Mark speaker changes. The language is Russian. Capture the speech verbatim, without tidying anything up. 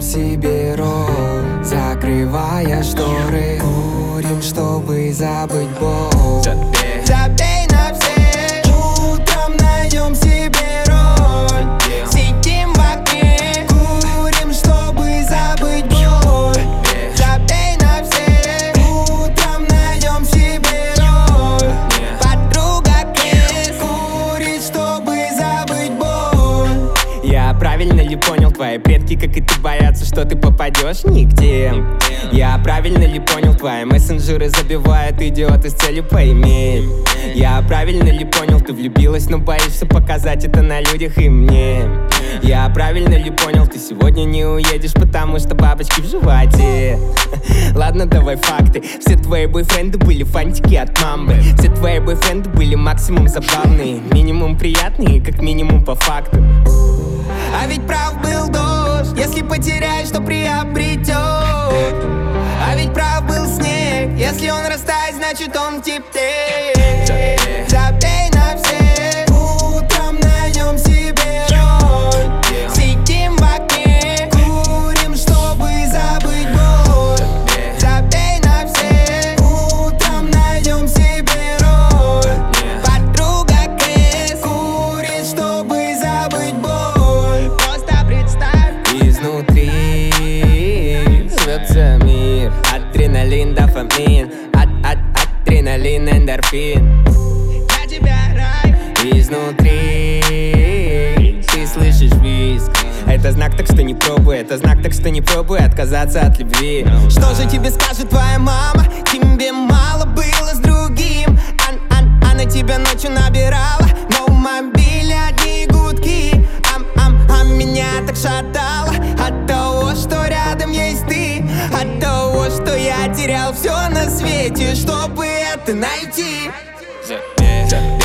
Speaker 1: себе роль, закрывая шторы. Курим, чтобы забыть боль. Забей на все, утром найдем себе роль. Сидим в окне, курим, чтобы забыть боль. Забей на все, утром найдем себе роль. Подруга Кэс, курит, чтобы забыть боль. Я правильно ли понял, твои предки, как и ты, боятся, что ты попадешь нигде? Я правильно ли понял, твои мессенджеры забивают идиоты с целью поиметь? Я правильно ли понял, ты влюбилась, но боишься показать это на людях и мне? Я правильно ли понял, ты сегодня не уедешь, потому что бабочки в животе? Ладно, давай факты. Все твои бойфренды были фантики от мамбы. Все твои бойфренды были максимум забавные, минимум приятные, как минимум по факту. А ведь прав был дождь, если потеряешь, то приобретешь. А ведь прав был снег, если он растает, значит он теплее. Забей на все, утром найдем себе роль. Сидим в окне, курим, чтобы забыть боль. Забей на все, утром найдем себе роль. Подруга Кэс, курит, чтобы забыть боль. Просто представь, изнутри рвется мир. Адреналин, дофамин, ад, ад, адреналин, эндорфин. Я тебя рай. Изнутри ты слышишь визг. Это знак, так что не пробуй, это знак, так что не пробуй отказаться от любви. Что же тебе скажет твоя мама? Тебе мало было с другим. Ан, ан, она тебя ночью набирала, но в мобиле одни гудки. Ам, ам, ам, меня так шатало от того, что рядом есть ты, от того, что я терял все на свете, чтобы это найти.